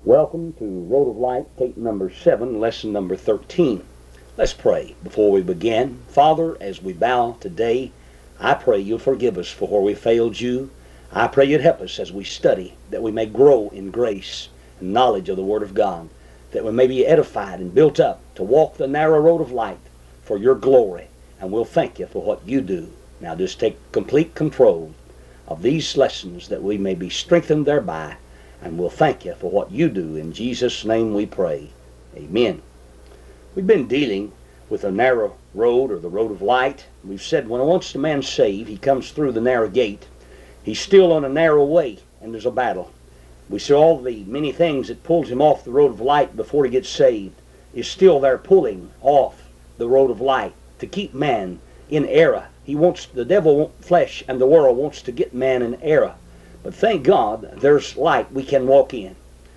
Welcome to Road of Light, tape number 7, lesson number 13. Let's pray before we begin. Father, as we bow today, I pray you'll forgive us for where we failed you. I pray you'd help us as we study, that we may grow in grace and knowledge of the Word of God, that we may be edified and built up to walk the narrow road of light for your glory. And we'll thank you for what you do. Now just take complete control of these lessons, that we may be strengthened thereby. And we'll thank you for what you do. In Jesus' name we pray. Amen. We've been dealing with a narrow road, or the road of light. We've said when once the man's saved, he comes through the narrow gate. He's still on a narrow way, and there's a battle. We see all the many things that pulls him off the road of light before he gets saved is still there pulling off the road of light to keep man in error. The devil, flesh, and the world wants to get man in error. But thank God there's light we can walk in.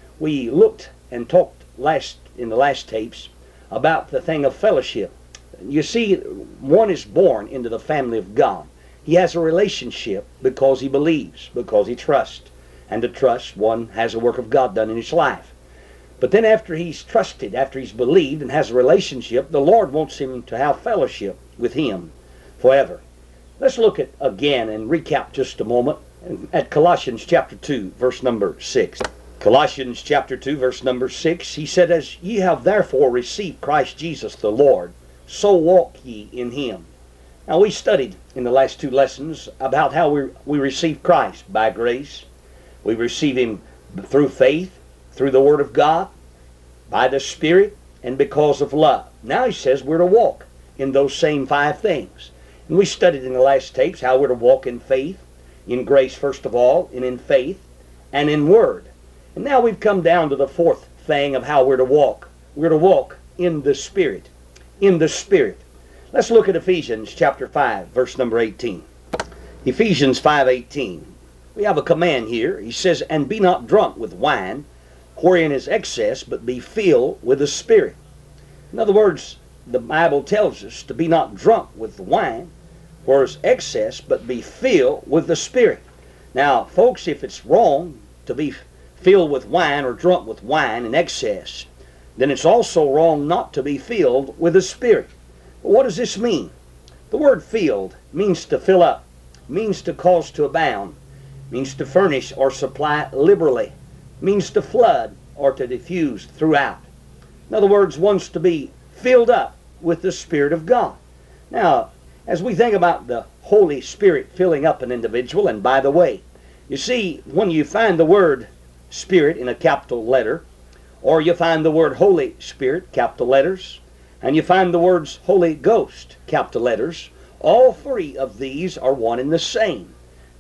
We looked and talked in the last tapes about the thing of fellowship. You see, one is born into the family of God. He has a relationship because he believes, because he trusts. And to trust, one has a work of God done in his life. But then after he's trusted, after he's believed and has a relationship, the Lord wants him to have fellowship with him forever. Let's look at again and recap just a moment at Colossians chapter 2, verse number 6. Colossians chapter 2, verse number 6, he said, "As ye have therefore received Christ Jesus the Lord, so walk ye in him." Now we studied in the last two lessons about how we receive Christ by grace. We receive him through faith, through the Word of God, by the Spirit, and because of love. Now he says we're to walk in those same five things. And we studied in the last tapes how we're to walk in faith, in grace first of all, and in faith, and in word. And now we've come down to the fourth thing of how we're to walk. We're to walk in the Spirit. In the Spirit. Let's look at Ephesians chapter 5, verse number 18. Ephesians 5:18. We have a command here. He says, "And be not drunk with wine, wherein is excess, but be filled with the Spirit." In other words, the Bible tells us to be not drunk with wine, where is excess, but be filled with the Spirit. Now, folks, if it's wrong to be filled with wine or drunk with wine in excess, then it's also wrong not to be filled with the Spirit. But what does this mean? The word filled means to fill up, means to cause to abound, means to furnish or supply liberally, means to flood or to diffuse throughout. In other words, one's to be filled up with the Spirit of God. Now, as we think about the Holy Spirit filling up an individual, and by the way, you see, when you find the word Spirit in a capital letter, or you find the word Holy Spirit, capital letters, and you find the words Holy Ghost, capital letters, all three of these are one and the same.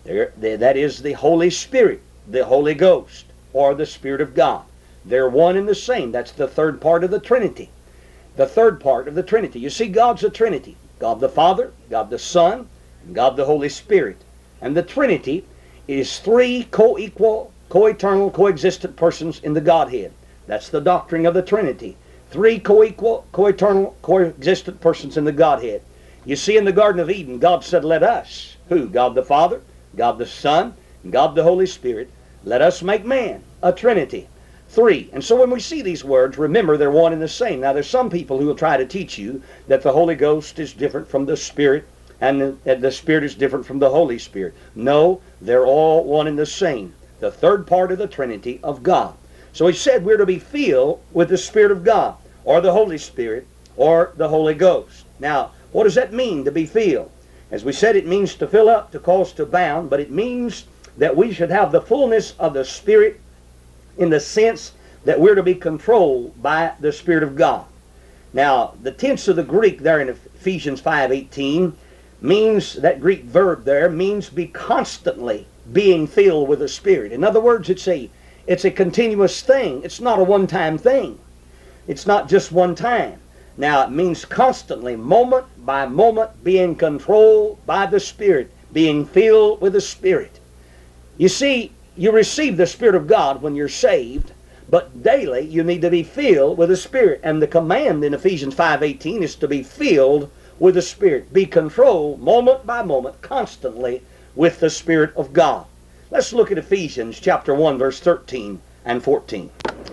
That is the Holy Spirit, the Holy Ghost, or the Spirit of God. They're one and the same. That's the third part of the Trinity. The third part of the Trinity. You see, God's a Trinity. God the Father, God the Son, and God the Holy Spirit. And the Trinity is three co-equal, co-eternal, co-existent persons in the Godhead. That's the doctrine of the Trinity. Three co-equal, co-eternal, co-existent persons in the Godhead. You see, in the Garden of Eden, God said, "Let us," who? God the Father, God the Son, and God the Holy Spirit, "let us make man," a Trinity. Three. And so when we see these words, remember they're one and the same. Now there's some people who will try to teach you that the Holy Ghost is different from the Spirit, and the Spirit is different from the Holy Spirit. No, they're all one and the same. The third part of the Trinity of God. So he said we're to be filled with the Spirit of God, or the Holy Spirit, or the Holy Ghost. Now, what does that mean, to be filled? As we said, it means to fill up, to cause to abound, but it means that we should have the fullness of the Spirit in the sense that we're to be controlled by the Spirit of God. Now, the tense of the Greek there in Ephesians 5:18 means, that Greek verb there means be constantly being filled with the Spirit. In other words, it's a continuous thing. It's not a one-time thing. It's not just one time. Now, it means constantly, moment by moment, being controlled by the Spirit, being filled with the Spirit. You see, you receive the Spirit of God when you're saved, but daily you need to be filled with the Spirit. And the command in Ephesians 5:18 is to be filled with the Spirit. Be controlled moment by moment, constantly with the Spirit of God. Let's look at Ephesians chapter 1, verse 13 and 14.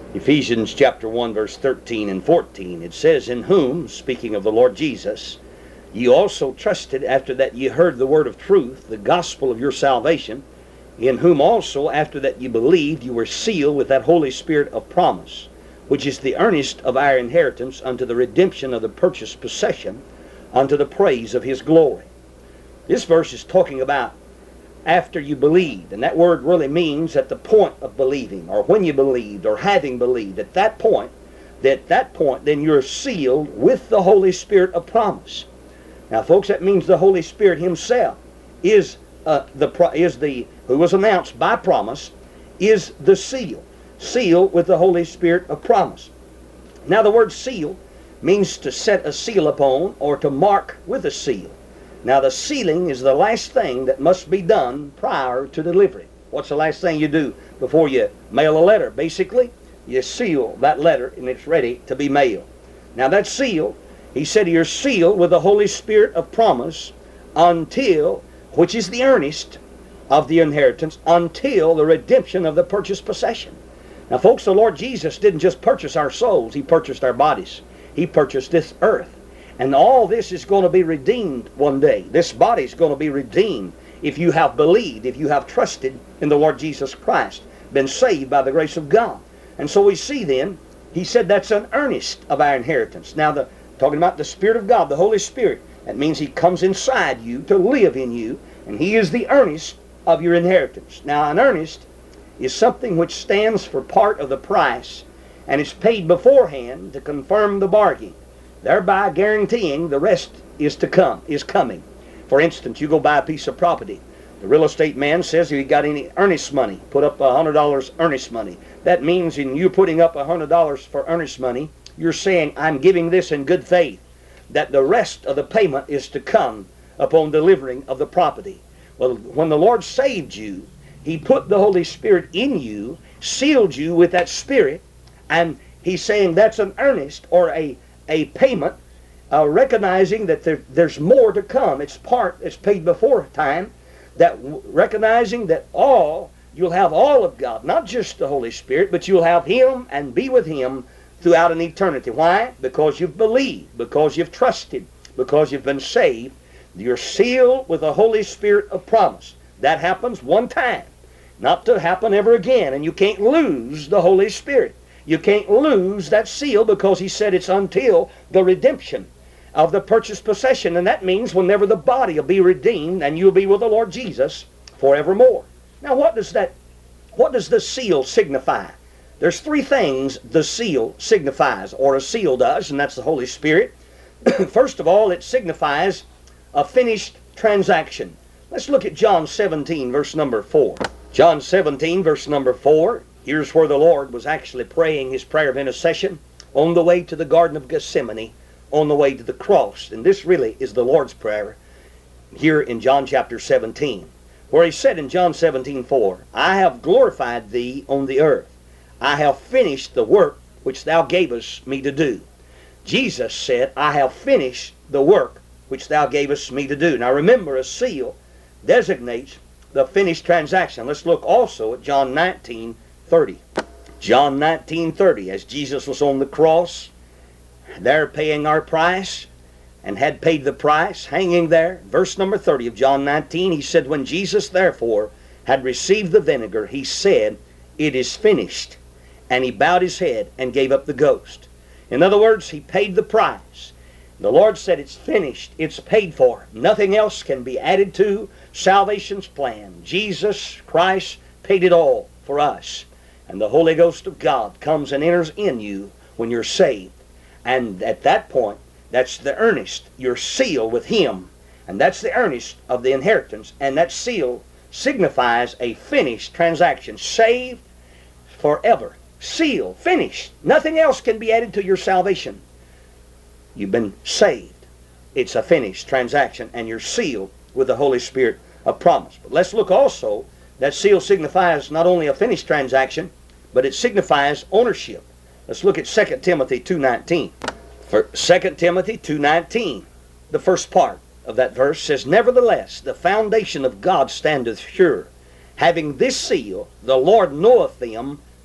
Ephesians chapter 1, verse 13 and 14, it says, "In whom," speaking of the Lord Jesus, "ye also trusted after that ye heard the word of truth, the gospel of your salvation, in whom also after that ye believed you were sealed with that Holy Spirit of promise, which is the earnest of our inheritance unto the redemption of the purchased possession, unto the praise of his glory." This verse is talking about after you believed, and that word really means at the point of believing, or when you believed, or having believed. At that point, then you're sealed with the Holy Spirit of promise. Now, folks, that means the Holy Spirit Himself is who was announced by promise, is the seal with the Holy Spirit of promise. Now, the word seal means to set a seal upon, or to mark with a seal. Now, the sealing is the last thing that must be done prior to delivery. What's the last thing you do before you mail a letter? Basically, you seal that letter and it's ready to be mailed. Now, that seal, he said, you're sealed with the Holy Spirit of promise until, which is the earnest of the inheritance, until the redemption of the purchased possession. Now, folks, the Lord Jesus didn't just purchase our souls, He purchased our bodies. He purchased this earth. And all this is going to be redeemed one day. This body is going to be redeemed if you have believed, if you have trusted in the Lord Jesus Christ, been saved by the grace of God. And so we see then, he said that's an earnest of our inheritance. Now, talking about the Spirit of God, the Holy Spirit, that means He comes inside you to live in you, and He is the earnest of your inheritance. Now, an earnest is something which stands for part of the price, and it's paid beforehand to confirm the bargain, thereby guaranteeing the rest is coming. For instance, you go buy a piece of property. The real estate man says, if you got any earnest money, put up $100 earnest money. That means in you putting up $100 for earnest money, you're saying, I'm giving this in good faith, that the rest of the payment is to come upon delivering of the property. Well, when the Lord saved you, He put the Holy Spirit in you, sealed you with that Spirit, and He's saying that's an earnest, or a payment, recognizing that there's more to come. It's paid before time, that recognizing that you'll have all of God, not just the Holy Spirit, but you'll have Him and be with Him throughout an eternity. Why? Because you've believed, because you've trusted, because you've been saved. You're sealed with the Holy Spirit of promise. That happens one time, not to happen ever again, and you can't lose the Holy Spirit. You can't lose that seal, because He said it's until the redemption of the purchased possession. And that means whenever the body will be redeemed and you'll be with the Lord Jesus forevermore. Now, what does the seal signify? There's three things the seal signifies, or a seal does, and that's the Holy Spirit. First of all, it signifies a finished transaction. Let's look at John 17, verse number 4. John 17, verse number 4. Here's where the Lord was actually praying His prayer of intercession on the way to the Garden of Gethsemane, on the way to the cross. And this really is the Lord's Prayer here in John chapter 17, where He said in John 17:4, I have glorified Thee on the earth. I have finished the work which Thou gavest me to do. Jesus said, I have finished the work which Thou gavest me to do. Now remember, a seal designates the finished transaction. Let's look also at John 19:30. John 19:30, as Jesus was on the cross, there paying our price, and had paid the price, hanging there. Verse number 30 of John 19, He said, when Jesus therefore had received the vinegar, He said, it is finished. And He bowed His head and gave up the ghost. In other words, He paid the price. The Lord said it's finished, it's paid for. Nothing else can be added to salvation's plan. Jesus Christ paid it all for us. And the Holy Ghost of God comes and enters in you when you're saved. And at that point, that's the earnest. You're sealed with Him. And that's the earnest of the inheritance. And that seal signifies a finished transaction. Saved forever. Sealed. Finished. Nothing else can be added to your salvation. You've been saved. It's a finished transaction. And you're sealed with the Holy Spirit of promise. But let's look also, that seal signifies not only a finished transaction, but it signifies ownership. Let's look at 2 Timothy 2:19. For 2 Timothy 2:19, the first part of that verse says, nevertheless, the foundation of God standeth sure, having this seal, the Lord knoweth them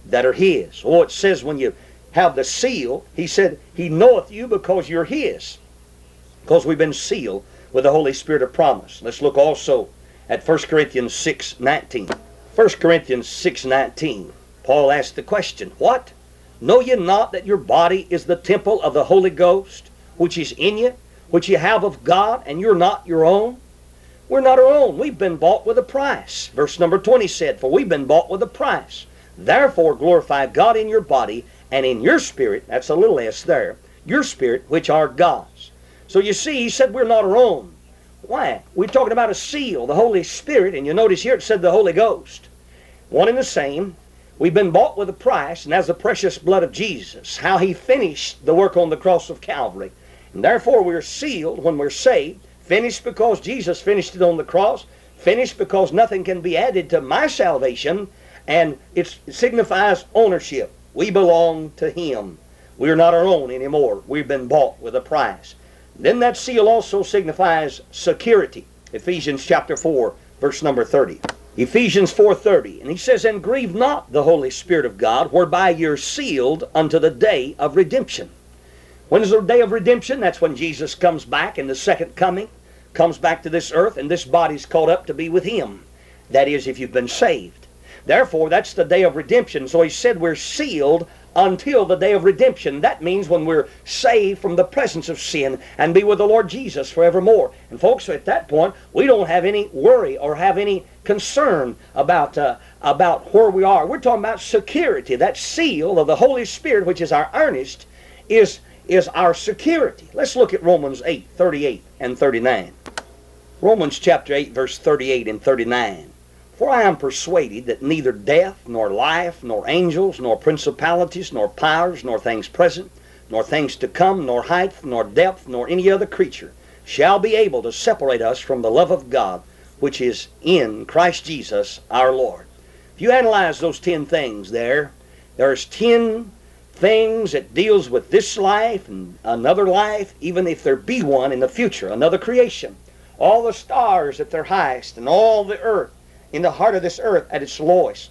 that are His. Oh, it says when you have the seal, He said, He knoweth you because you're His. Because we've been sealed with the Holy Spirit of promise. Let's look also at 1 Corinthians 6:19. 1 Corinthians 6:19. Paul asked the question, what? Know ye not that your body is the temple of the Holy Ghost, which is in you, which ye have of God, and you're not your own? We're not our own. We've been bought with a price. Verse number 20 said, for we've been bought with a price. Therefore glorify God in your body and in your spirit, that's a little s there, your spirit, which are God's. So you see, he said we're not our own. Why? We're talking about a seal, the Holy Spirit, and you notice here it said the Holy Ghost. One and the same. We've been bought with a price, and that's the precious blood of Jesus, how He finished the work on the cross of Calvary. And therefore we're sealed when we're saved, finished because Jesus finished it on the cross, finished because nothing can be added to my salvation, and it signifies ownership. We belong to Him. We're not our own anymore. We've been bought with a price. Then that seal also signifies security. Ephesians chapter 4, verse number 30. Ephesians 4:30, and he says, and grieve not the Holy Spirit of God, whereby you're sealed unto the day of redemption. When is the day of redemption? That's when Jesus comes back in the second coming, comes back to this earth, and this body's caught up to be with Him. That is, if you've been saved. Therefore, that's the day of redemption. So he said we're sealed until the day of redemption. That means when we're saved from the presence of sin and be with the Lord Jesus forevermore. And folks, at that point, we don't have any worry or have any concern about where we are. We're talking about security. That seal of the Holy Spirit, which is our earnest, is our security. Let's look at Romans 8:38 and 39. Romans chapter 8, verse 38 and 39. For I am persuaded that neither death, nor life, nor angels, nor principalities, nor powers, nor things present, nor things to come, nor height, nor depth, nor any other creature shall be able to separate us from the love of God, which is in Christ Jesus our Lord. If you analyze those 10 things there's 10 things that deals with this life and another life, even if there be one in the future, another creation. All the stars at their highest, and all the earth, in the heart of this earth at its lowest.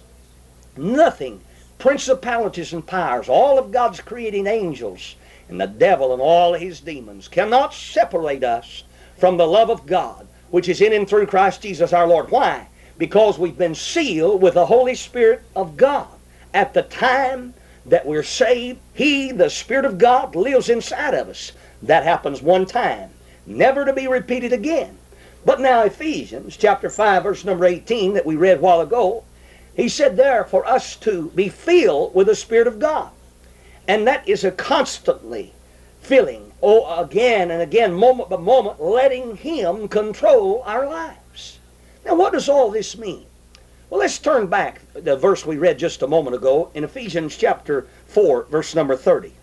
Nothing, principalities and powers, all of God's creating angels, and the devil and all his demons cannot separate us from the love of God, which is in and through Christ Jesus our Lord. Why? Because we've been sealed with the Holy Spirit of God. At the time that we're saved, He, the Spirit of God, lives inside of us. That happens one time, never to be repeated again. But now Ephesians chapter 5, verse number 18 that we read a while ago, he said there for us to be filled with the Spirit of God. And that is a constantly filling, again and again, moment by moment, letting Him control our lives. Now what does all this mean? Well, let's turn back to the verse we read just a moment ago in Ephesians chapter 4, verse number 30.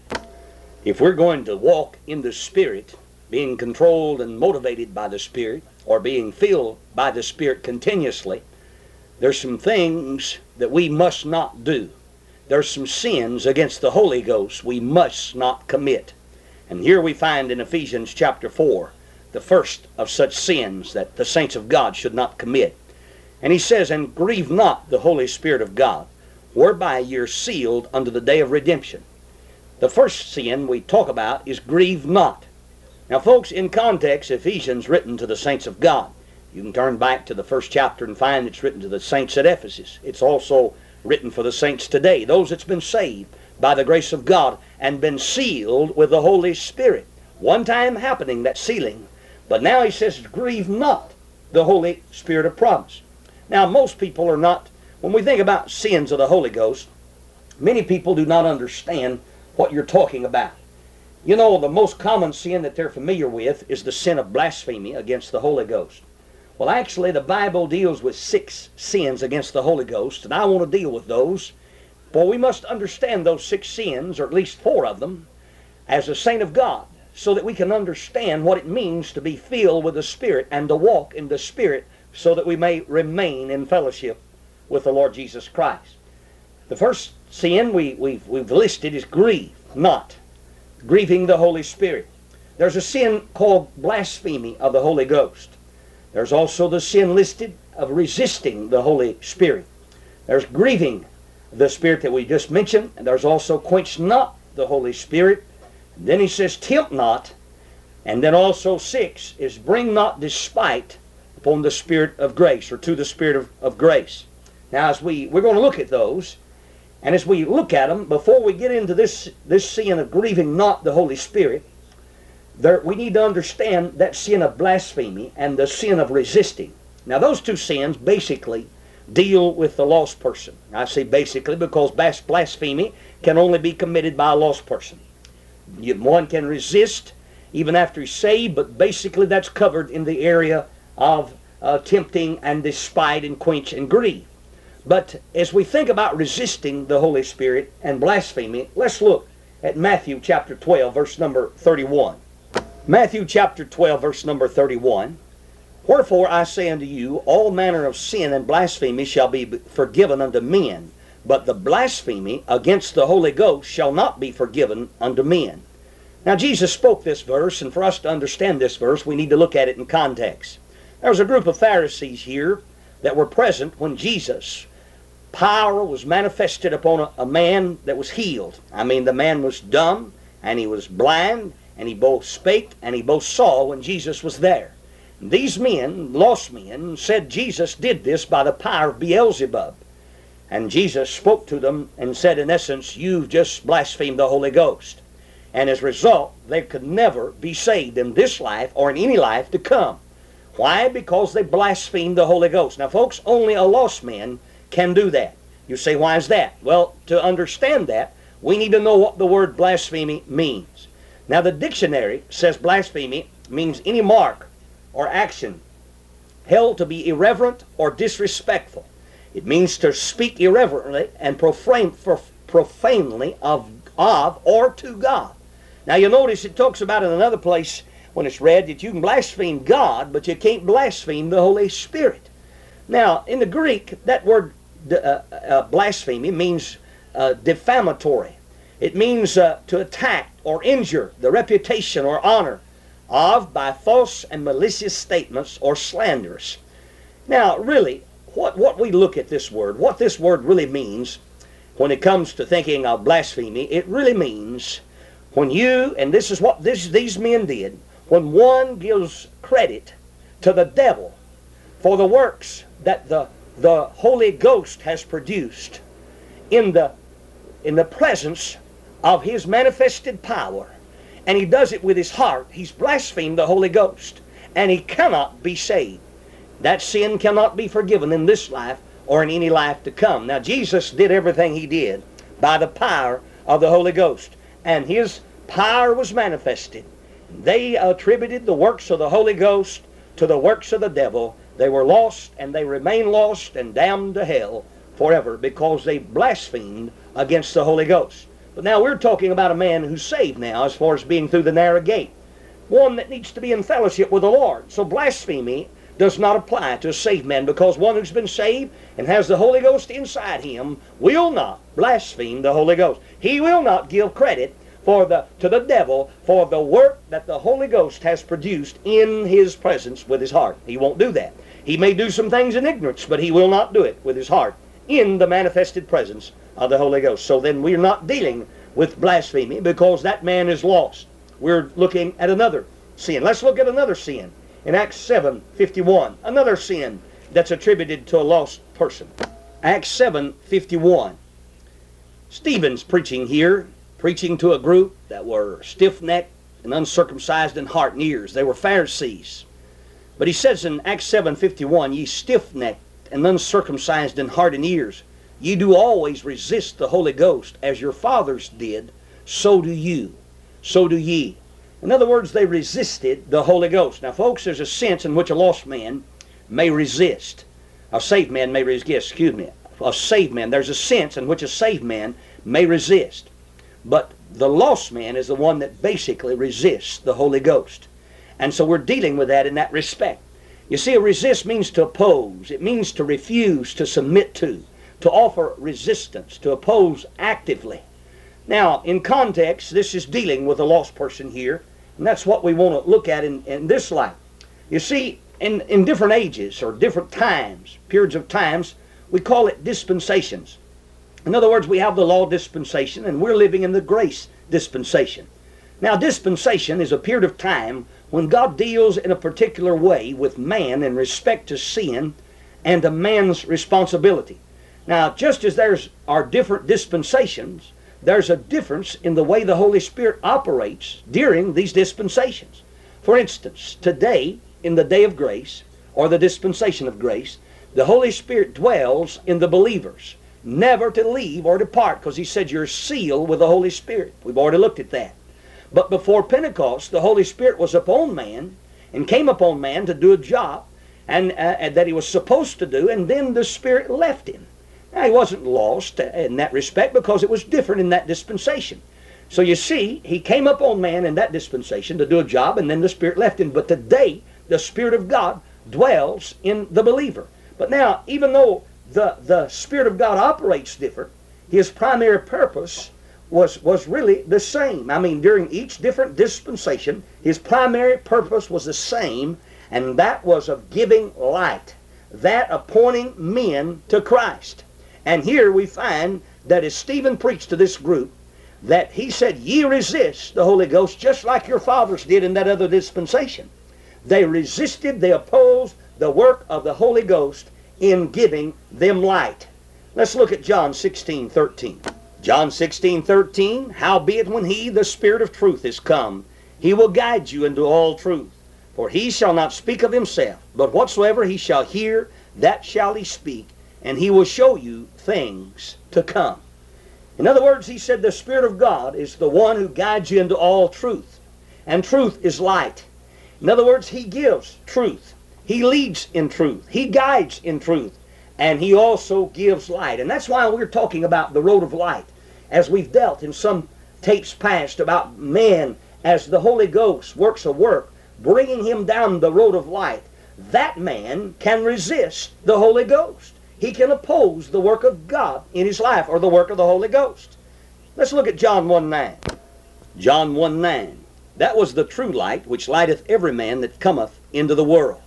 If we're going to walk in the Spirit, being controlled and motivated by the Spirit, or being filled by the Spirit continuously, there's some things that we must not do. There's some sins against the Holy Ghost we must not commit. And here we find in Ephesians chapter 4, the first of such sins that the saints of God should not commit. And he says, and grieve not the Holy Spirit of God, whereby you're sealed unto the day of redemption. The first sin we talk about is grieve not. Now folks, in context, Ephesians written to the saints of God. You can turn back to the first chapter and find it's written to the saints at Ephesus. It's also written for the saints today, those that's been saved by the grace of God and been sealed with the Holy Spirit. One time happening, that sealing. But now he says, grieve not the Holy Spirit of promise. Now most people are not, when we think about sins of the Holy Ghost, many people do not understand what you're talking about. You know, the most common sin that they're familiar with is the sin of blasphemy against the Holy Ghost. Well, actually, the Bible deals with 6 sins against the Holy Ghost, and I want to deal with those. For we must understand those 6 sins, or at least 4 of them, as a saint of God, so that we can understand what it means to be filled with the Spirit and to walk in the Spirit, so that we may remain in fellowship with the Lord Jesus Christ. The first sin we've listed is grieve not. Grieving the Holy Spirit. There's a sin called blasphemy of the Holy Ghost. There's also the sin listed of resisting the Holy Spirit. There's grieving the Spirit that we just mentioned. And there's also quench not the Holy Spirit. And then he says tempt not. And then also 6 is bring not despite upon the Spirit of grace, or to the Spirit of grace. Now as we're going to look at those, and as we look at them, before we get into this sin of grieving not the Holy Spirit, we need to understand that sin of blasphemy and the sin of resisting. Now those two sins basically deal with the lost person. I say basically because blasphemy can only be committed by a lost person. One can resist even after he's saved, but basically that's covered in the area of tempting and despite and quench and grieve. But as we think about resisting the Holy Spirit and blasphemy, let's look at Matthew chapter 12, verse number 31. Matthew chapter 12, verse number 31. Wherefore I say unto you, all manner of sin and blasphemy shall be forgiven unto men, but the blasphemy against the Holy Ghost shall not be forgiven unto men. Now Jesus spoke this verse, and for us to understand this verse, we need to look at it in context. There was a group of Pharisees here that were present when Jesus' power was manifested upon a man that was healed. I mean, the man was dumb, and he was blind, and he both spake and he both saw when Jesus was there. And these men, lost men, said Jesus did this by the power of Beelzebub. And Jesus spoke to them and said, in essence, you've just blasphemed the Holy Ghost. And as a result, they could never be saved in this life or in any life to come. Why? Because they blasphemed the Holy Ghost. Now folks, only a lost man can do that. You say, why is that? Well, to understand that, we need to know what the word blasphemy means. Now the dictionary says blasphemy means any mark or action held to be irreverent or disrespectful. It means to speak irreverently and profanely of or to God. Now you notice it talks about in another place when it's read that you can blaspheme God, but you can't blaspheme the Holy Spirit. Now in the Greek, that word blasphemy means defamatory. It means to attack or injure the reputation or honor of by false and malicious statements or slanders. Now really, what we look at this word, what this word really means when it comes to thinking of blasphemy, it really means when you, and this is what these men did, when one gives credit to the devil for the works that the Holy Ghost has produced in the presence of his manifested power, and he does it with his heart, he's blasphemed the Holy Ghost, and he cannot be saved. That sin cannot be forgiven in this life or in any life to come. Now Jesus did everything he did by the power of the Holy Ghost, and his power was manifested. They attributed the works of the Holy Ghost to the works of the devil. They were lost, and they remain lost and damned to hell forever because they blasphemed against the Holy Ghost. But now we're talking about a man who's saved now as far as being through the narrow gate. One that needs to be in fellowship with the Lord. So blasphemy does not apply to a saved man, because one who's been saved and has the Holy Ghost inside him will not blaspheme the Holy Ghost. He will not give credit to the devil for the work that the Holy Ghost has produced in his presence with his heart. He won't do that. He may do some things in ignorance, but he will not do it with his heart in the manifested presence of the Holy Ghost. So then we're not dealing with blasphemy because that man is lost. We're looking at another sin. Let's look at another sin in Acts 7:51. Another sin that's attributed to a lost person. Acts 7:51. Stephen's preaching here, preaching to a group that were stiff-necked and uncircumcised in heart and ears. They were Pharisees. But he says in Acts 7:51, ye stiff-necked and uncircumcised in heart and ears, ye do always resist the Holy Ghost, as your fathers did, so do you, so do ye. In other words, they resisted the Holy Ghost. Now folks, there's a sense in which a lost man may resist. A saved man may resist, a saved man, there's a sense in which a saved man may resist. But the lost man is the one that basically resists the Holy Ghost. And so we're dealing with that in that respect. You see, a resist means to oppose. It means to refuse, to submit to offer resistance, to oppose actively. Now, in context, this is dealing with a lost person here, and that's what we want to look at in this life. You see, in different ages or different times, periods of times, we call it dispensations. In other words, we have the law dispensation, and we're living in the grace dispensation. Now, dispensation is a period of time when God deals in a particular way with man in respect to sin and to man's responsibility. Now, just as there's are different dispensations, there's a difference in the way the Holy Spirit operates during these dispensations. For instance, today, in the day of grace, or the dispensation of grace, the Holy Spirit dwells in the believers, never to leave or depart, because He said you're sealed with the Holy Spirit. We've already looked at that. But before Pentecost, the Holy Spirit was upon man and came upon man to do a job and that He was supposed to do, and then the Spirit left Him. Now, He wasn't lost in that respect because it was different in that dispensation. So you see, He came upon man in that dispensation to do a job, and then the Spirit left Him. But today, the Spirit of God dwells in the believer. But now, even though the Spirit of God operates different, His primary purpose was really the same. I mean, during each different dispensation, His primary purpose was the same, and that was of giving light, that appointing men to Christ. And here we find that as Stephen preached to this group, that he said, ye resist the Holy Ghost just like your fathers did in that other dispensation. They resisted, they opposed the work of the Holy Ghost in giving them light. Let's look at John 16:13. John 16:13, howbeit when He, the Spirit of truth, is come, He will guide you into all truth. For He shall not speak of Himself, but whatsoever He shall hear, that shall He speak, and He will show you things to come. In other words, He said the Spirit of God is the one who guides you into all truth. And truth is light. In other words, He gives truth. He leads in truth. He guides in truth. And He also gives light. And that's why we're talking about the road of light. As we've dealt in some tapes past about man as the Holy Ghost works a work, bringing him down the road of light, that man can resist the Holy Ghost. He can oppose the work of God in his life, or the work of the Holy Ghost. Let's look at John 1:9. John 1:9. That was the true light, which lighteth every man that cometh into the world.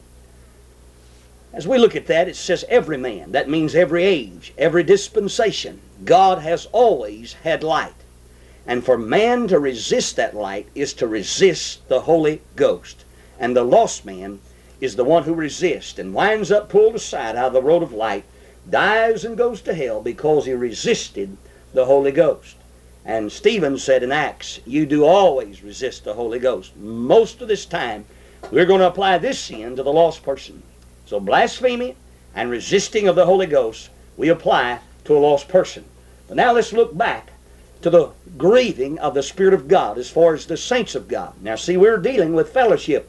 As we look at that, it says every man. That means every age, every dispensation. God has always had light. And for man to resist that light is to resist the Holy Ghost. And the lost man is the one who resists and winds up pulled aside out of the road of light, dies and goes to hell because he resisted the Holy Ghost. And Stephen said in Acts, you do always resist the Holy Ghost. Most of this time, we're going to apply this sin to the lost person. So blasphemy and resisting of the Holy Ghost, we apply to a lost person. But now let's look back to the grieving of the Spirit of God as far as the saints of God. Now see, we're dealing with fellowship.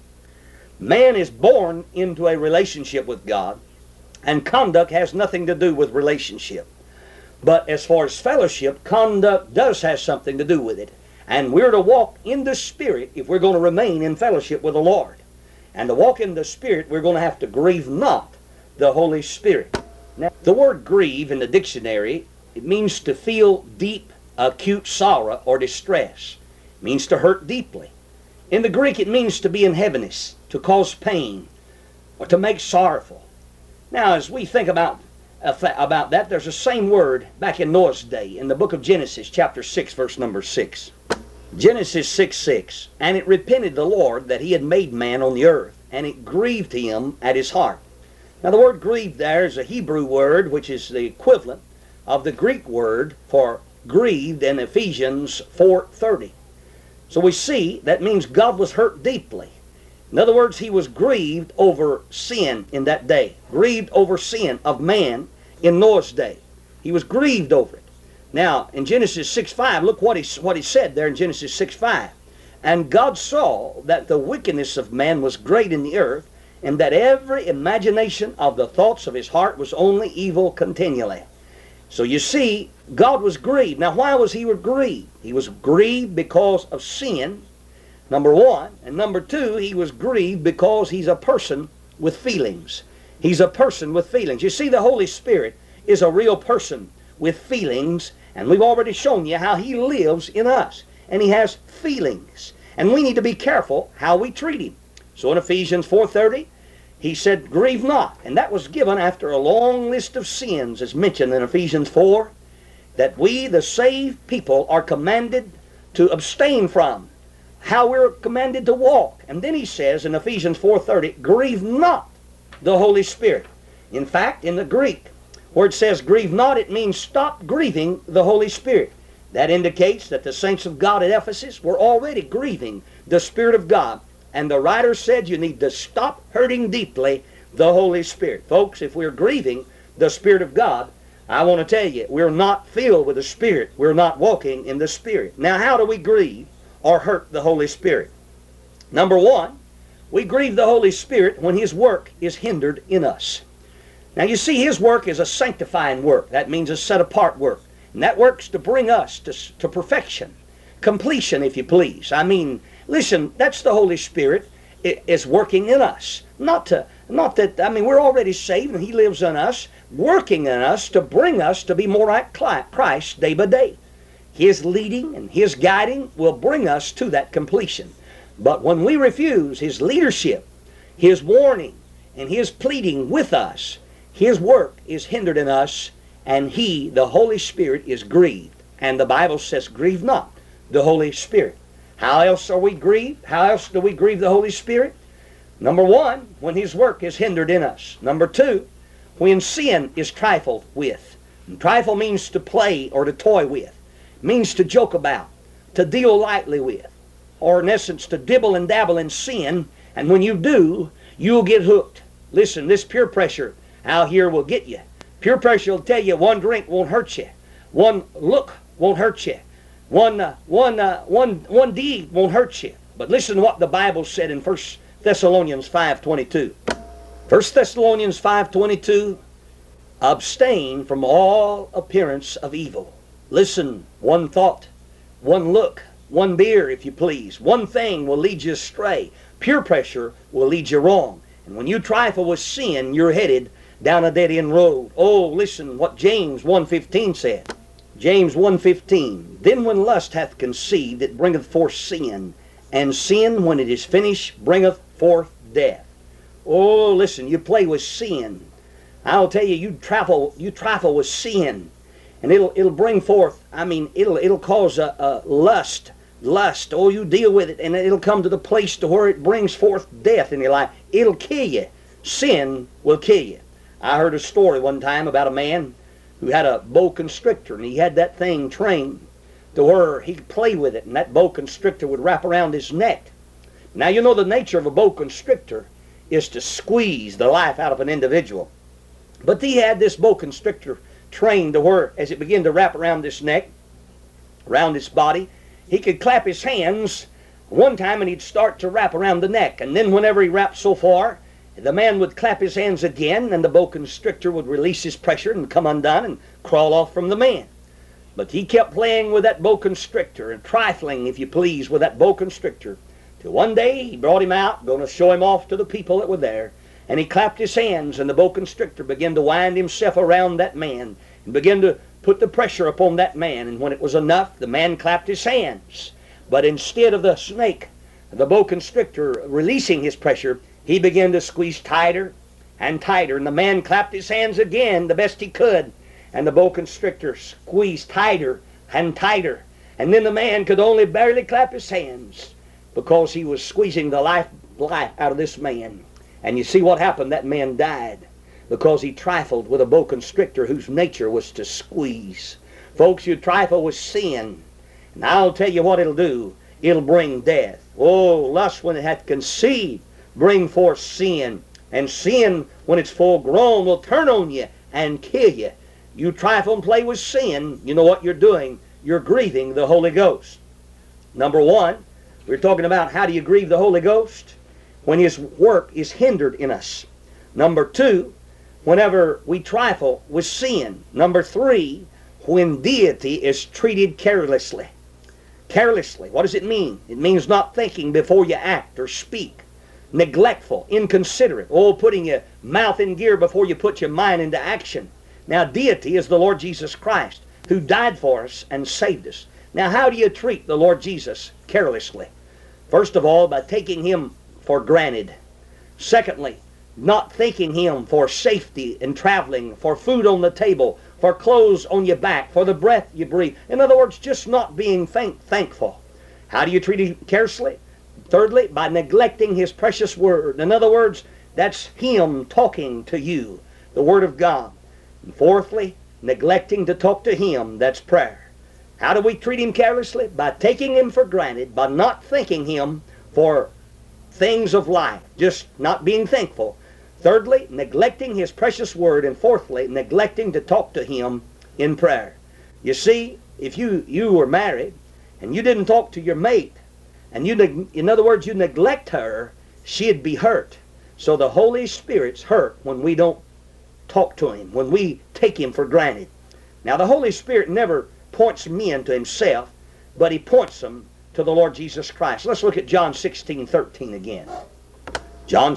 Man is born into a relationship with God, and conduct has nothing to do with relationship. But as far as fellowship, conduct does have something to do with it. And we're to walk in the Spirit if we're going to remain in fellowship with the Lord. And to walk in the Spirit, we're going to have to grieve not the Holy Spirit. Now, the word grieve in the dictionary, it means to feel deep, acute sorrow or distress. It means to hurt deeply. In the Greek, it means to be in heaviness, to cause pain, or to make sorrowful. Now, as we think about that, there's the same word back in Noah's day in the book of Genesis, chapter 6, verse number 6. Genesis 6:6. And it repented the Lord that He had made man on the earth, and it grieved Him at His heart. Now, the word grieved there is a Hebrew word, which is the equivalent of the Greek word for grieved in Ephesians 4:30. So we see that means God was hurt deeply. In other words, He was grieved over sin in that day. Grieved over sin of man in Noah's day. He was grieved over it. Now, in Genesis 6:5, look what he said there in Genesis 6:5. And God saw that the wickedness of man was great in the earth, and that every imagination of the thoughts of his heart was only evil continually. So you see, God was grieved. Now, why was He grieved? He was grieved because of sin, number one. And number two, He was grieved because He's a person with feelings. He's a person with feelings. You see, the Holy Spirit is a real person with feelings, and we've already shown you how He lives in us. And He has feelings. And we need to be careful how we treat Him. So in Ephesians 4:30, He said, grieve not. And that was given after a long list of sins as mentioned in Ephesians 4. that we, the saved people, are commanded to abstain from, how we're commanded to walk. And then he says in Ephesians 4:30, grieve not the Holy Spirit. In fact, in the Greek, where it says grieve not, it means stop grieving the Holy Spirit. That indicates that the saints of God at Ephesus were already grieving the Spirit of God. And the writer said you need to stop hurting deeply the Holy Spirit. Folks, if we're grieving the Spirit of God, I want to tell you, we're not filled with the Spirit. We're not walking in the Spirit. Now, how do we grieve or hurt the Holy Spirit? Number one, we grieve the Holy Spirit when His work is hindered in us. Now, you see, His work is a sanctifying work. That means a set-apart work. And that works to bring us to perfection, completion, if you please. I mean, listen, that's the Holy Spirit is working in us. Not that, we're already saved and He lives in us, working in us to bring us to be more like Christ day by day. His leading and His guiding will bring us to that completion. But when we refuse His leadership, His warning, and His pleading with us, His work is hindered in us, and He, the Holy Spirit, is grieved. And the Bible says, grieve not the Holy Spirit. How else are we grieved? How else do we grieve the Holy Spirit? Number one, when His work is hindered in us. Number two, when sin is trifled with. And trifle means to play or to toy with. It means to joke about, to deal lightly with, or in essence to dibble and dabble in sin. And when you do, you'll get hooked. Listen, this peer pressure out here will get you. Peer pressure will tell you one drink won't hurt you. One look won't hurt you. One deed won't hurt you. But listen to what the Bible said in 1 Thessalonians 5:22. 1 Thessalonians 5:22, abstain from all appearance of evil. Listen, one thought, one look, one beer, if you please, one thing will lead you astray. Peer pressure will lead you wrong. And when you trifle with sin, you're headed down a dead-end road. Oh, listen what James 1:15 said. James 1:15, then when lust hath conceived, it bringeth forth sin, and sin, when it is finished, bringeth forth death. Oh, listen, you play with sin. I'll tell you, you trifle with sin, and it'll bring forth, it'll cause a lust. Oh, you deal with it, and it'll come to the place to where it brings forth death in your life. It'll kill you. Sin will kill you. I heard a story one time about a man who had a boa constrictor, and he had that thing trained to where he could play with it, and that boa constrictor would wrap around his neck. Now, you know the nature of a boa constrictor is to squeeze the life out of an individual. But he had this boa constrictor trained to where, as it began to wrap around his neck, around his body, he could clap his hands one time and he'd start to wrap around the neck. And then whenever he wrapped so far, the man would clap his hands again, and the boa constrictor would release his pressure and come undone and crawl off from the man. But he kept playing with that boa constrictor and trifling, if you please, with that boa constrictor. Till one day he brought him out, going to show him off to the people that were there. And he clapped his hands, and the boa constrictor began to wind himself around that man and began to put the pressure upon that man. And when it was enough, the man clapped his hands. But instead of the snake, the boa constrictor, releasing his pressure, he began to squeeze tighter and tighter. And the man clapped his hands again the best he could. And the boa constrictor squeezed tighter and tighter. And then the man could only barely clap his hands because he was squeezing the life out of this man. And you see what happened? That man died because he trifled with a boa constrictor whose nature was to squeeze. Folks, you trifle with sin, and I'll tell you what it'll do. It'll bring death. Oh, lust, when it hath conceived, bring forth sin. And sin, when it's full grown, will turn on you and kill you. You trifle and play with sin, you know what you're doing. You're grieving the Holy Ghost. Number one, we're talking about how do you grieve the Holy Ghost? When His work is hindered in us. Number two, whenever we trifle with sin. Number three, when deity is treated carelessly. Carelessly, what does it mean? It means not thinking before you act or speak. Neglectful, inconsiderate. Oh, putting your mouth in gear before you put your mind into action. Now, deity is the Lord Jesus Christ, who died for us and saved us. Now, how do you treat the Lord Jesus carelessly? First of all, by taking Him for granted. Secondly, not thanking Him for safety in traveling, for food on the table, for clothes on your back, for the breath you breathe. In other words, just not being thankful. How do you treat Him carelessly? Thirdly, by neglecting His precious Word. In other words, that's Him talking to you, the Word of God. And fourthly, neglecting to talk to Him, that's prayer. How do we treat Him carelessly? By taking Him for granted, by not thanking Him for things of life, just not being thankful. Thirdly, neglecting His precious Word. And fourthly, neglecting to talk to Him in prayer. You see, if you were married and you didn't talk to your mate, and in other words, you neglect her, she'd be hurt. So the Holy Spirit's hurt when we don't talk to Him, when we take Him for granted. Now, the Holy Spirit never points men to Himself, but He points them to the Lord Jesus Christ. Let's look at John 16:13 again. John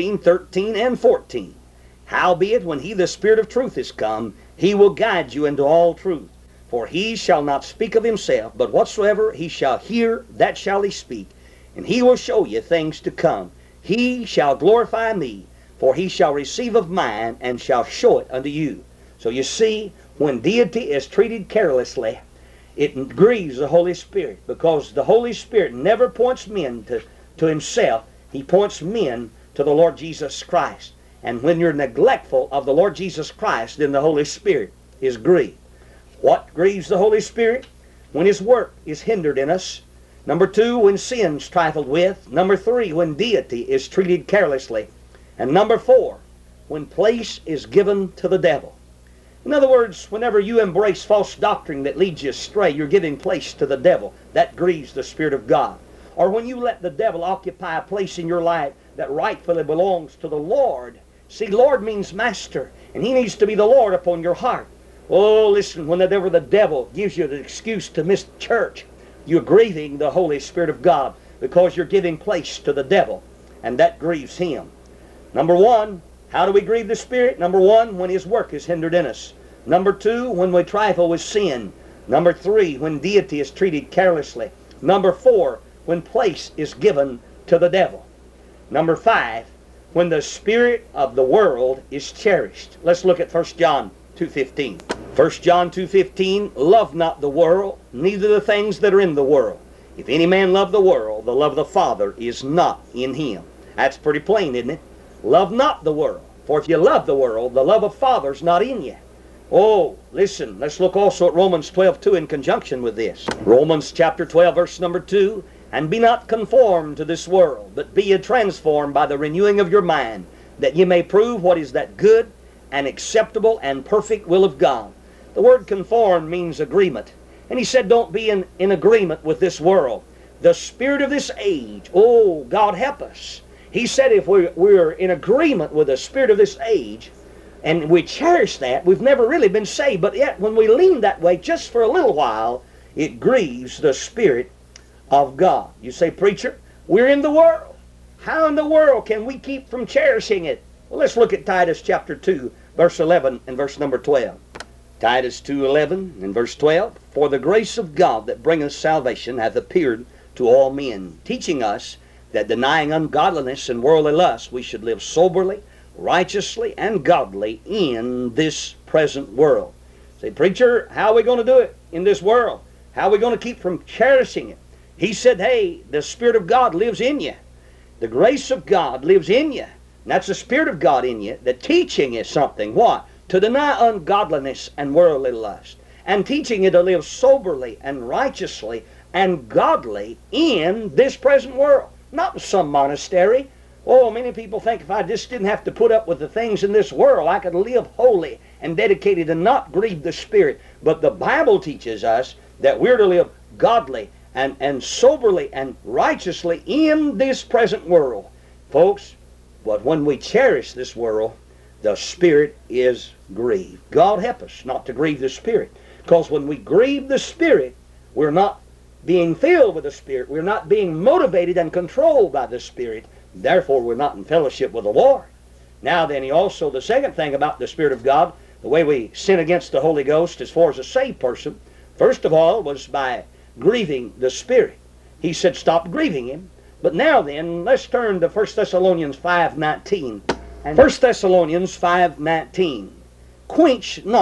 16:13 and 14. Howbeit, when He, the Spirit of truth, is come, He will guide you into all truth. For He shall not speak of Himself, but whatsoever He shall hear, that shall He speak. And He will show you things to come. He shall glorify Me, for He shall receive of mine, and shall show it unto you. So you see, when deity is treated carelessly, it grieves the Holy Spirit, because the Holy Spirit never points men to Himself. He points men to the Lord Jesus Christ. And when you're neglectful of the Lord Jesus Christ, then the Holy Spirit is grieved. What grieves the Holy Spirit? When His work is hindered in us. Number 2, when sin's trifled with. Number 3, when deity is treated carelessly. And number 4, when place is given to the devil. In other words, whenever you embrace false doctrine that leads you astray, you're giving place to the devil. That grieves the Spirit of God. Or when you let the devil occupy a place in your life that rightfully belongs to the Lord. See, Lord means master, and He needs to be the Lord upon your heart. Oh, listen, whenever the devil gives you the excuse to miss church, you're grieving the Holy Spirit of God, because you're giving place to the devil, and that grieves Him. Number 1, how do we grieve the Spirit? Number 1, when His work is hindered in us. Number 2, when we trifle with sin. Number 3, when deity is treated carelessly. Number 4, when place is given to the devil. Number 5, when the spirit of the world is cherished. Let's look at 1 John 2:15. 1 John 2:15, love not the world, neither the things that are in the world. If any man love the world, the love of the Father is not in him. That's pretty plain, isn't it? Love not the world. For if you love the world, the love of Father's not in you. Oh, listen, let's look also at Romans 12:2 in conjunction with this. Romans chapter 12, verse number 2, and be not conformed to this world, but be ye transformed by the renewing of your mind, that ye may prove what is that good and acceptable and perfect will of God. The word conform means agreement. And he said, don't be in agreement with this world. The spirit of this age, oh, God help us. He said if we're in agreement with the spirit of this age, and we cherish that, we've never really been saved. But yet, when we lean that way just for a little while, it grieves the Spirit of God. You say, preacher, we're in the world. How in the world can we keep from cherishing it? Well, let's look at Titus chapter 2, verse 11 and verse number 12. Titus 2:11 and verse 12. For the grace of God that bringeth salvation hath appeared to all men, teaching us that denying ungodliness and worldly lust, we should live soberly, righteously, and godly in this present world. Say, preacher, how are we going to do it in this world? How are we going to keep from cherishing it? He said, hey, the Spirit of God lives in you. The grace of God lives in you. And that's the Spirit of God in you. The teaching is something. What? To deny ungodliness and worldly lust. And teaching you to live soberly and righteously and godly in this present world. Not in some monastery. Oh, many people think if I just didn't have to put up with the things in this world, I could live holy and dedicated and not grieve the Spirit. But the Bible teaches us that we're to live godly and soberly and righteously in this present world. Folks, but when we cherish this world, the Spirit is grieved. God help us not to grieve the Spirit. Because when we grieve the Spirit, we're not being filled with the Spirit. We're not being motivated and controlled by the Spirit. Therefore, we're not in fellowship with the Lord. Now then, the second thing about the Spirit of God, the way we sin against the Holy Ghost as far as a saved person, first of all, was by grieving the Spirit. He said, stop grieving Him. But now then, let's turn to 1 Thessalonians 5:19. And 1 Thessalonians 5:19. Quench not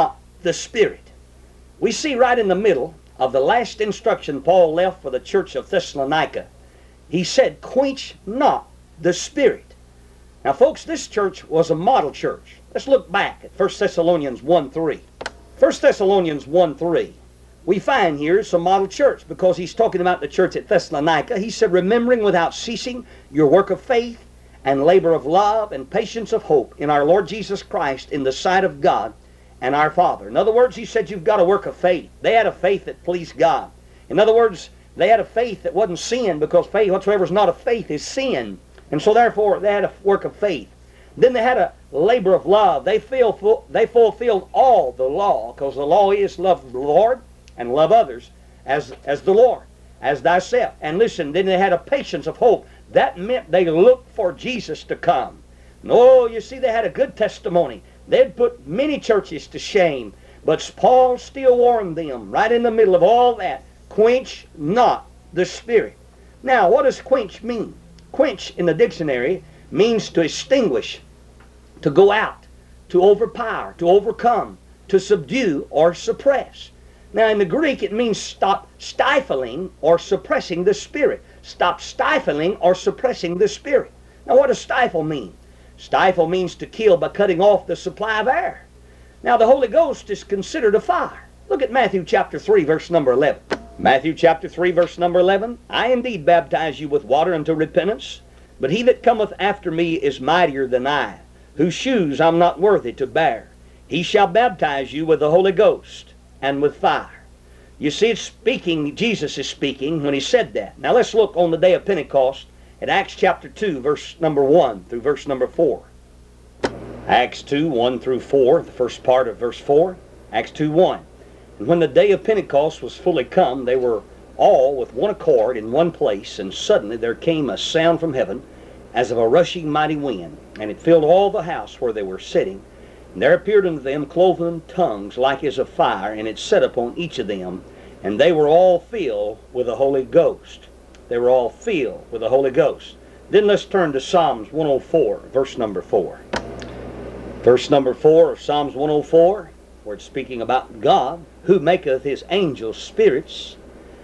the Spirit. We see right in the middle of the last instruction Paul left for the church of Thessalonica, he said, quench not the Spirit. Now folks, this church was a model church. Let's look back at 1 Thessalonians 1:3. 1 Thessalonians 1:3. We find here it's a model church because he's talking about the church at Thessalonica. He said, remembering without ceasing your work of faith and labor of love and patience of hope in our Lord Jesus Christ in the sight of God and our Father. In other words, he said you've got a work of faith. They had a faith that pleased God. In other words, they had a faith that wasn't sin, because faith, whatsoever is not of faith, is sin. And so therefore, they had a work of faith. Then they had a labor of love. They fulfilled all the law, because the law is love the Lord and love others as the Lord, as thyself. And listen, then they had a patience of hope. That meant they looked for Jesus to come. No, you see, they had a good testimony. They'd put many churches to shame. But Paul still warned them, right in the middle of all that, quench not the Spirit. Now, what does quench mean? Quench in the dictionary means to extinguish, to go out, to overpower, to overcome, to subdue or suppress. Now in the Greek it means stop stifling or suppressing the Spirit. Stop stifling or suppressing the Spirit. Now what does stifle mean? Stifle means to kill by cutting off the supply of air. Now the Holy Ghost is considered a fire. Look at Matthew chapter 3 verse number 11. Matthew chapter 3 verse number 11. I indeed baptize you with water unto repentance, but he that cometh after me is mightier than I, whose shoes I'm not worthy to bear. He shall baptize you with the Holy Ghost and with fire. You see, it's speaking, Jesus is speaking when he said that. Now let's look on the day of Pentecost at Acts chapter 2 verse number 1 through verse number 4. Acts 2, 1 through 4, the first part of verse 4. Acts 2, 1. And when the day of Pentecost was fully come, they were all with one accord in one place, and suddenly there came a sound from heaven as of a rushing mighty wind, and it filled all the house where they were sitting. And there appeared unto them cloven tongues like as of fire, and it set upon each of them, and they were all filled with the Holy Ghost. They were all filled with the Holy Ghost. Then let's turn to Psalms 104, verse number 4. Verse number 4 of Psalms 104, where it's speaking about God, who maketh his angels spirits,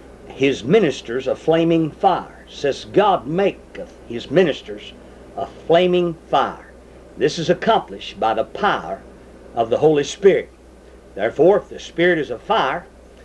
his ministers a flaming fire. It says God maketh his ministers a flaming fire. This is accomplished by the power of the Holy Spirit. Therefore, if the Spirit is a fire,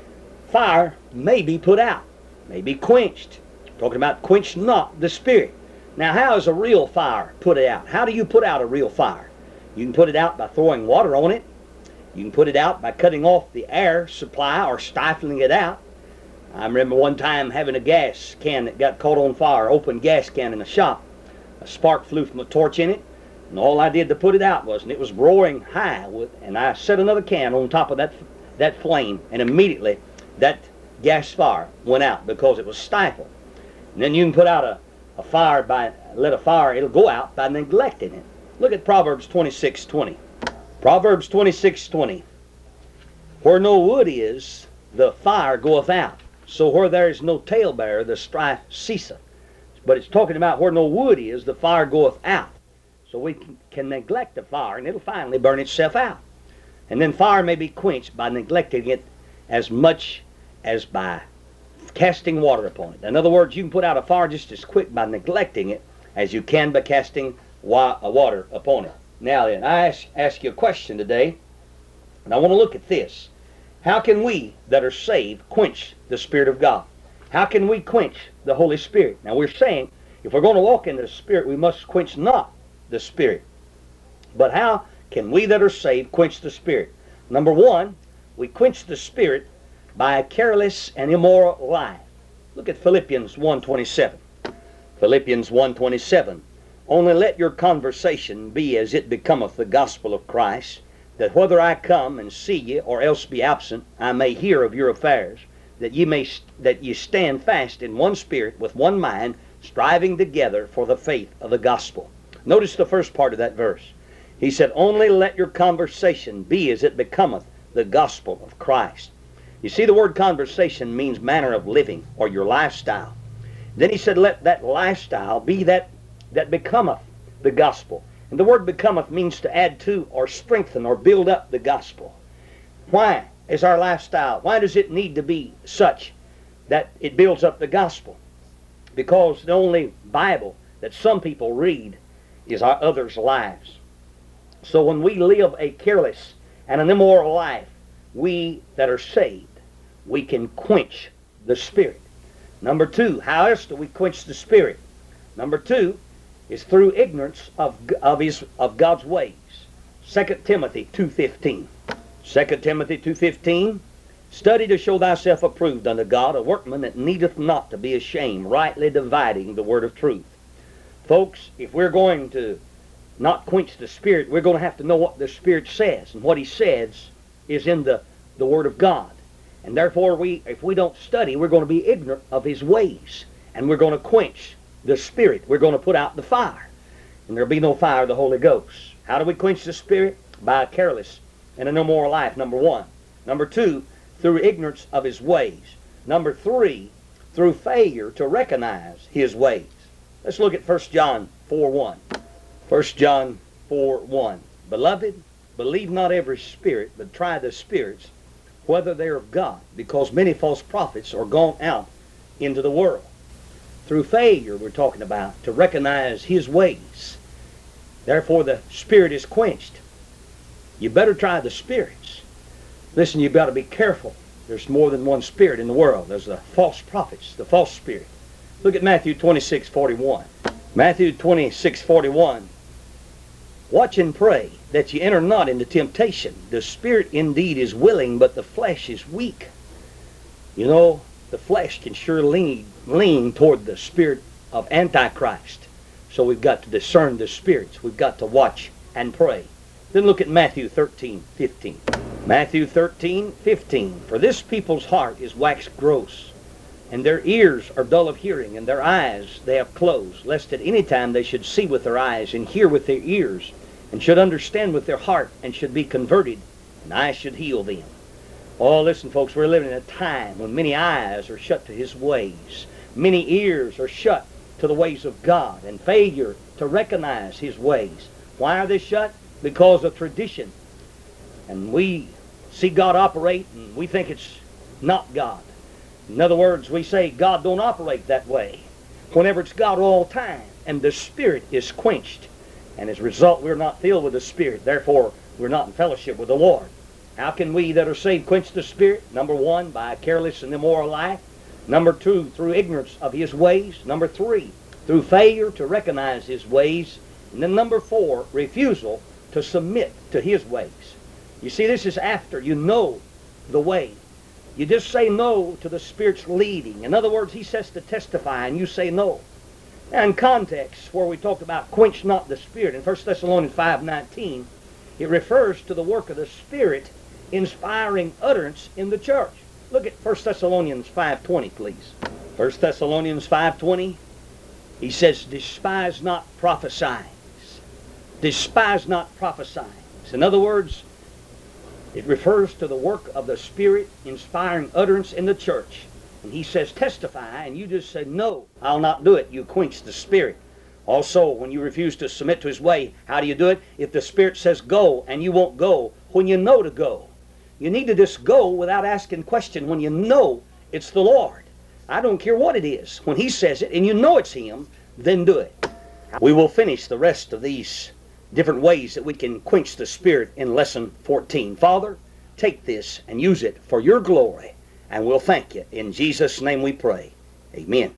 fire may be put out, may be quenched. Talking about quench not the Spirit. Now, how is a real fire put out? How do you put out a real fire? You can put it out by throwing water on it. You can put it out by cutting off the air supply or stifling it out. I remember one time having a gas can that got caught on fire, open gas can in a shop. A spark flew from a torch in it, and all I did to put it out was, and it was roaring high, and I set another can on top of that flame, and immediately that gas fire went out because it was stifled. And then you can put out a fire by, it'll go out by neglecting it. Look at Proverbs 26:20. Proverbs 26:20. Where no wood is, the fire goeth out. So where there is no talebearer, the strife ceaseth. But it's talking about where no wood is, the fire goeth out. So we can neglect the fire, and it'll finally burn itself out. And then fire may be quenched by neglecting it as much as by casting water upon it. In other words, you can put out a fire just as quick by neglecting it as you can by casting water upon it. Now then, I ask you a question today, and I want to look at this. How can we that are saved quench the Spirit of God? How can we quench the Holy Spirit? Now we're saying, if we're going to walk in the Spirit, we must quench not the Spirit. But how can we that are saved quench the Spirit? Number one, we quench the Spirit by a careless and immoral life. Look at Philippians 1:27. Philippians 1:27. Only let your conversation be as it becometh the gospel of Christ, that whether I come and see ye or else be absent, I may hear of your affairs, that ye stand fast in one spirit with one mind, striving together for the faith of the gospel. Notice the first part of that verse. He said, only let your conversation be as it becometh the gospel of Christ. You see, the word conversation means manner of living or your lifestyle. Then he said, let that lifestyle be that becometh the gospel. And the word becometh means to add to or strengthen or build up the gospel. Why is our lifestyle, why does it need to be such that it builds up the gospel? Because the only Bible that some people read is our others' lives. So when we live a careless and an immoral life, we that are saved, we can quench the Spirit. Number two, how else do we quench the Spirit? Number two is through ignorance of God's ways. 2 Timothy 2:15. 2 Timothy 2:15. Study to show thyself approved unto God, a workman that needeth not to be ashamed, rightly dividing the word of truth. Folks, if we're going to not quench the Spirit, we're going to have to know what the Spirit says. And what He says is in the Word of God. And therefore, if we don't study, we're going to be ignorant of His ways. And we're going to quench the Spirit. We're going to put out the fire. And there'll be no fire of the Holy Ghost. How do we quench the Spirit? By a careless and an immoral life, number one. Number two, through ignorance of His ways. Number three, through failure to recognize His ways. Let's look at 1 John 4:1. 1 John 4:1. Beloved, believe not every spirit, but try the spirits, whether they are of God, because many false prophets are gone out into the world. Through failure, we're talking about, to recognize His ways. Therefore, the Spirit is quenched. You better try the spirits. Listen, you've got to be careful. There's more than one spirit in the world. There's the false prophets, the false spirit. Look at Matthew 26:41. Matthew 26:41. Watch and pray that ye enter not into temptation. The spirit indeed is willing, but the flesh is weak. You know, the flesh can sure lean toward the spirit of Antichrist. So we've got to discern the spirits. We've got to watch and pray. Then look at Matthew 13:15. Matthew 13:15. For this people's heart is waxed gross, and their ears are dull of hearing, and their eyes they have closed, lest at any time they should see with their eyes, and hear with their ears, and should understand with their heart, and should be converted, and I should heal them. Oh, listen, folks, we're living in a time when many eyes are shut to His ways. Many ears are shut to the ways of God, and failure to recognize His ways. Why are they shut? Because of tradition. And we see God operate, and we think it's not God. In other words, we say God don't operate that way, whenever it's God all time, and the Spirit is quenched. And as a result, we're not filled with the Spirit. Therefore, we're not in fellowship with the Lord. How can we that are saved quench the Spirit? Number one, by a careless and immoral life. Number two, through ignorance of His ways. Number three, through failure to recognize His ways. And then number four, refusal to submit to His ways. You see, this is after you know the way. You just say no to the Spirit's leading. In other words, He says to testify, and you say no. Now, in context, where we talked about quench not the Spirit, in 1 Thessalonians 5:19, it refers to the work of the Spirit inspiring utterance in the church. Look at 1 Thessalonians 5:20, please. 1 Thessalonians 5:20, he says, despise not prophesying. Despise not prophesying. In other words, it refers to the work of the Spirit inspiring utterance in the church. And he says, testify, and you just say, no, I'll not do it. You quench the Spirit. Also, when you refuse to submit to His way, how do you do it? If the Spirit says go, and you won't go, when you know to go. You need to just go without asking question when you know it's the Lord. I don't care what it is. When He says it, and you know it's Him, then do it. We will finish the rest of these different ways that we can quench the Spirit in lesson 14. Father, take this and use it for Your glory, and we'll thank You. In Jesus' name we pray. Amen.